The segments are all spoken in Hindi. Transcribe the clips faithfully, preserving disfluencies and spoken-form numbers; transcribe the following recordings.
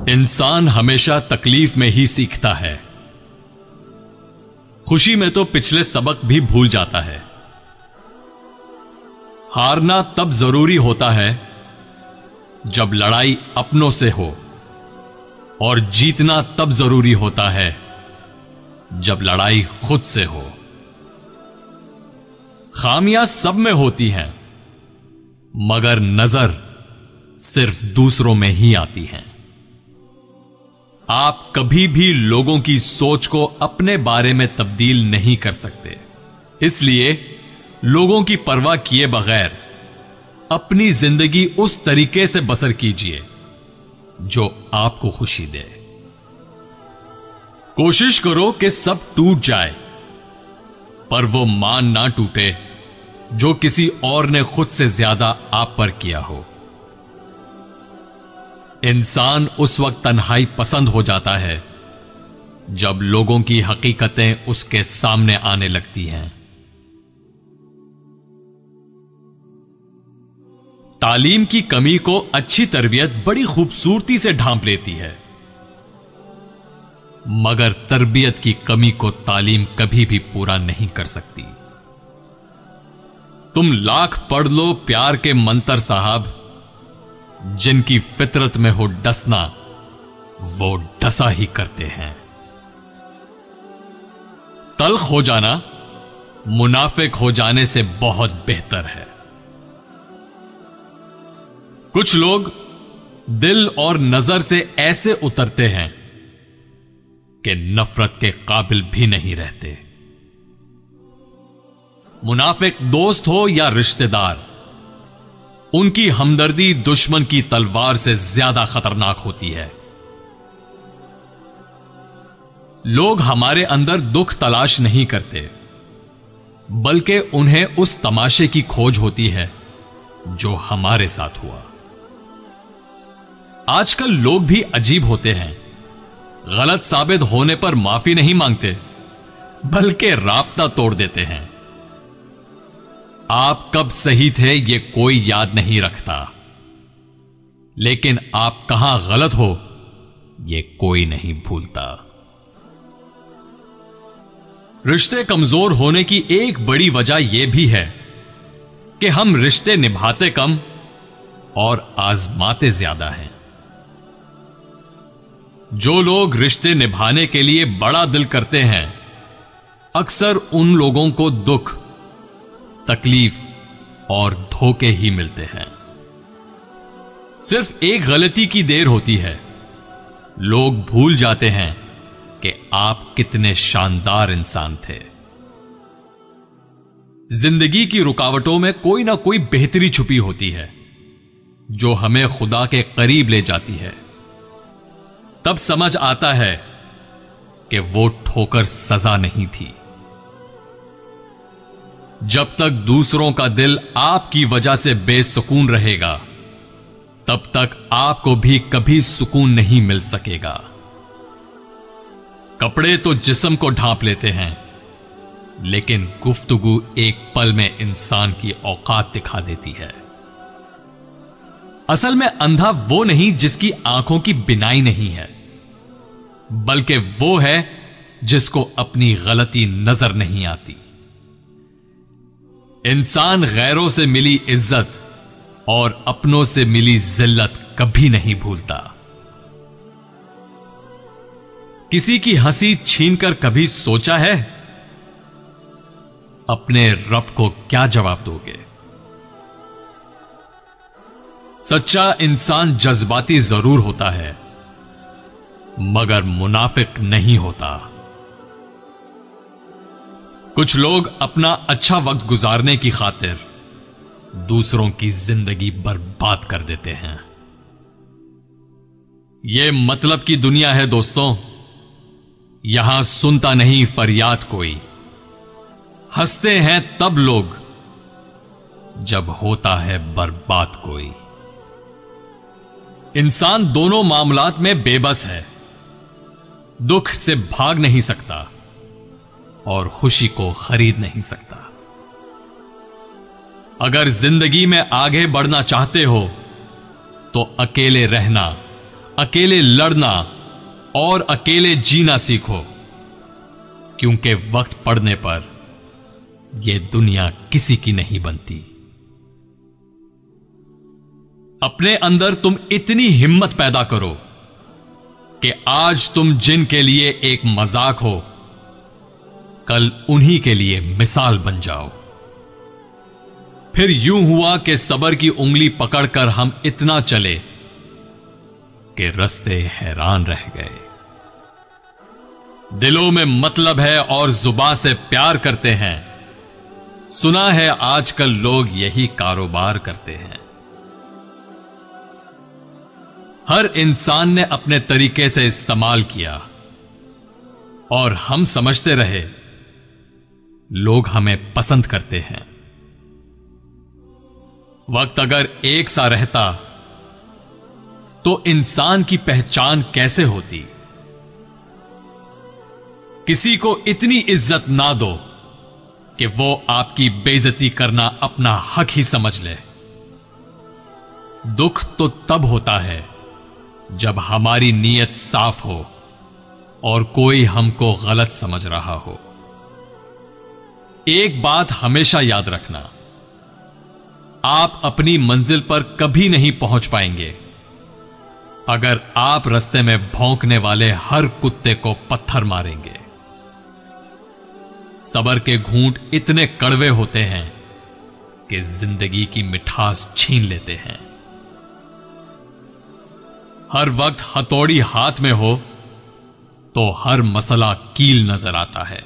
इंसान हमेशा तकलीफ में ही सीखता है। खुशी में तो पिछले सबक भी भूल जाता है। हारना तब जरूरी होता है जब लड़ाई अपनों से हो, और जीतना तब जरूरी होता है जब लड़ाई खुद से हो। खामियां सब में होती हैं, मगर नजर सिर्फ दूसरों में ही आती हैं। आप कभी भी लोगों की सोच को अपने बारे में तब्दील नहीं कर सकते, इसलिए लोगों की परवाह किए बगैर अपनी जिंदगी उस तरीके से बसर कीजिए जो आपको खुशी दे। कोशिश करो कि सब टूट जाए, पर वो मान ना टूटे जो किसी और ने खुद से ज्यादा आप पर किया हो। इंसान उस वक्त तन्हाई पसंद हो जाता है जब लोगों की हकीकतें उसके सामने आने लगती हैं। तालीम की कमी को अच्छी तरबियत बड़ी खूबसूरती से ढांप लेती है, मगर तरबियत की कमी को तालीम कभी भी पूरा नहीं कर सकती। तुम लाख पढ़ लो प्यार के मंतर साहब, जिनकी फितरत में हो डसना, वो डसा ही करते हैं। तल्ख हो जाना मुनाफिक हो जाने से बहुत बेहतर है। कुछ लोग दिल और नजर से ऐसे उतरते हैं कि नफरत के काबिल भी नहीं रहते। मुनाफिक दोस्त हो या रिश्तेदार, उनकी हमदर्दी दुश्मन की तलवार से ज्यादा खतरनाक होती है। लोग हमारे अंदर दुख तलाश नहीं करते, बल्कि उन्हें उस तमाशे की खोज होती है जो हमारे साथ हुआ। आजकल लोग भी अजीब होते हैं। गलत साबित होने पर माफी नहीं मांगते, बल्कि राब्ता तोड़ देते हैं। आप कब सही थे ये कोई याद नहीं रखता, लेकिन आप कहां गलत हो ये कोई नहीं भूलता। रिश्ते कमजोर होने की एक बड़ी वजह यह भी है कि हम रिश्ते निभाते कम और आजमाते ज्यादा हैं। जो लोग रिश्ते निभाने के लिए बड़ा दिल करते हैं, अक्सर उन लोगों को दुख, तकलीफ और धोखे ही मिलते हैं। सिर्फ एक गलती की देर होती है, लोग भूल जाते हैं कि आप कितने शानदार इंसान थे। जिंदगी की रुकावटों में कोई ना कोई बेहतरी छुपी होती है जो हमें खुदा के करीब ले जाती है। तब समझ आता है कि वो ठोकर सजा नहीं थी। जब तक दूसरों का दिल आपकी वजह से बेसुकून रहेगा, तब तक आपको भी कभी सुकून नहीं मिल सकेगा। कपड़े तो जिस्म को ढांप लेते हैं, लेकिन गुफ्तगू एक पल में इंसान की औकात दिखा देती है। असल में अंधा वो नहीं जिसकी आंखों की बिनाई नहीं है, बल्कि वो है जिसको अपनी गलती नजर नहीं आती। इंसान गैरों से मिली इज्जत और अपनों से मिली जिल्लत कभी नहीं भूलता। किसी की हंसी छीनकर कभी सोचा है? अपने रब को क्या जवाब दोगे? सच्चा इंसान जज्बाती जरूर होता है, मगर मुनाफिक नहीं होता। कुछ लोग अपना अच्छा वक्त गुजारने की खातिर दूसरों की जिंदगी बर्बाद कर देते हैं। यह मतलब की दुनिया है दोस्तों। यहां सुनता नहीं फरियाद कोई, हंसते हैं तब लोग जब होता है बर्बाद कोई। इंसान दोनों मामलात में बेबस है, दुख से भाग नहीं सकता और खुशी को खरीद नहीं सकता। अगर जिंदगी में आगे बढ़ना चाहते हो तो अकेले रहना अकेले लड़ना और अकेले जीना सीखो, क्योंकि वक्त पड़ने पर यह दुनिया किसी की नहीं बनती। अपने अंदर तुम इतनी हिम्मत पैदा करो कि आज तुम जिनके लिए एक मजाक हो, कल उन्हीं के लिए मिसाल बन जाओ। फिर यूं हुआ कि सबर की उंगली पकड़कर हम इतना चले कि रास्ते हैरान रह गए। दिलों में मतलब है और जुबान से प्यार करते हैं। सुना है आजकल लोग यही कारोबार करते हैं। हर इंसान ने अपने तरीके से इस्तेमाल किया और हम समझते रहे लोग हमें पसंद करते हैं। वक्त अगर एक सा रहता तो इंसान की पहचान कैसे होती? किसी को इतनी इज्जत ना दो कि वो आपकी बेइज्जती करना अपना हक ही समझ ले। दुख तो तब होता है जब हमारी नीयत साफ हो और कोई हमको गलत समझ रहा हो। एक बात हमेशा याद रखना, आप अपनी मंजिल पर कभी नहीं पहुंच पाएंगे अगर आप रास्ते में भौंकने वाले हर कुत्ते को पत्थर मारेंगे। सबर के घूंट इतने कड़वे होते हैं कि जिंदगी की मिठास छीन लेते हैं। हर वक्त हथौड़ी हाथ में हो तो हर मसला कील नजर आता है।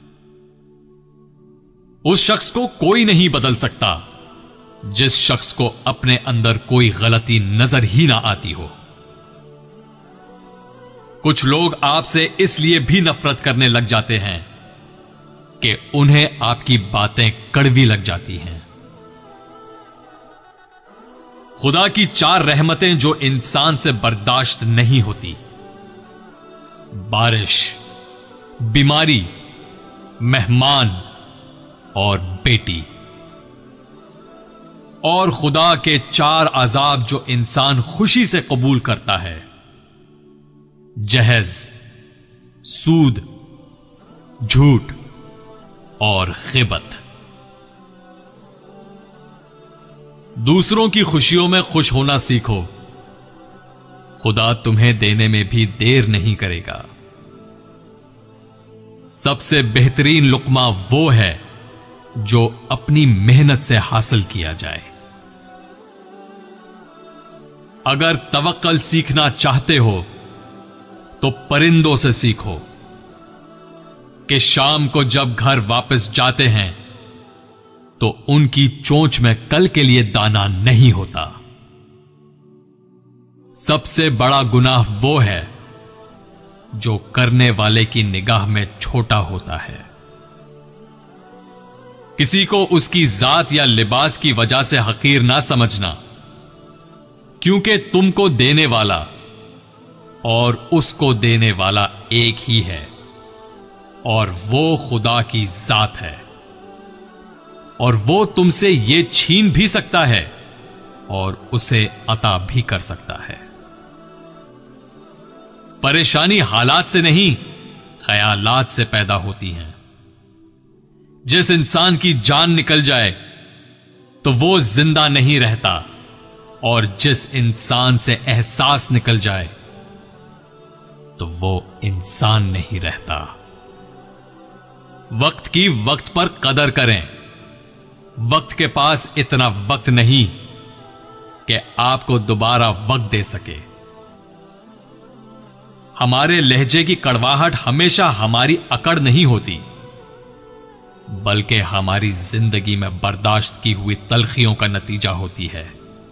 उस शख्स को कोई नहीं बदल सकता जिस शख्स को अपने अंदर कोई गलती नजर ही ना आती हो। कुछ लोग आपसे इसलिए भी नफरत करने लग जाते हैं कि उन्हें आपकी बातें कड़वी लग जाती हैं। खुदा की चार रहमतें जो इंसान से बर्दाश्त नहीं होती: बारिश, बीमारी, मेहमान और बेटी। और खुदा के चार अजाब जो इंसान खुशी से कबूल करता है: जहज, सूद, झूठ और गिबत। दूसरों की खुशियों में खुश होना सीखो, खुदा तुम्हें देने में भी देर नहीं करेगा। सबसे बेहतरीन लुक्मा वो है जो अपनी मेहनत से हासिल किया जाए। अगर तवक्कल सीखना चाहते हो तो परिंदों से सीखो कि शाम को जब घर वापस जाते हैं तो उनकी चोंच में कल के लिए दाना नहीं होता। सबसे बड़ा गुनाह वो है जो करने वाले की निगाह में छोटा होता है। किसी को उसकी जात या लिबास की वजह से हकीर ना समझना, क्योंकि तुमको देने वाला और उसको देने वाला एक ही है और वो खुदा की जात है। और वो तुमसे ये छीन भी सकता है और उसे अता भी कर सकता है। परेशानी हालात से नहीं, ख्यालात से पैदा होती हैं। जिस इंसान की जान निकल जाए तो वो जिंदा नहीं रहता, और जिस इंसान से एहसास निकल जाए तो वो इंसान नहीं रहता। वक्त की वक्त पर कदर करें। वक्त के पास इतना वक्त नहीं कि आपको दोबारा वक्त दे सके। हमारे लहजे की कड़वाहट हमेशा हमारी अकड़ नहीं होती, बल्कि हमारी जिंदगी में बर्दाश्त की हुई तलखियों का नतीजा होती है।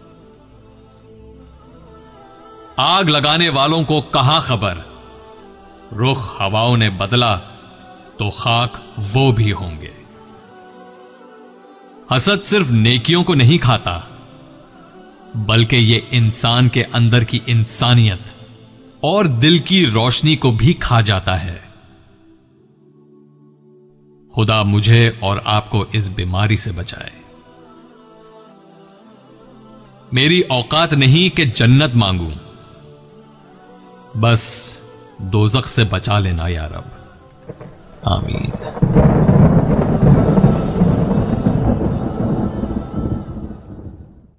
आग लगाने वालों को कहां खबर, रुख हवाओं ने बदला तो खाक वो भी होंगे। हसद सिर्फ नेकियों को नहीं खाता, बल्कि ये इंसान के अंदर की इंसानियत और दिल की रोशनी को भी खा जाता है। खुदा मुझे और आपको इस बीमारी से बचाए। मेरी औकात नहीं कि जन्नत मांगूं, बस दोजख से बचा लेना या रब। आमीन।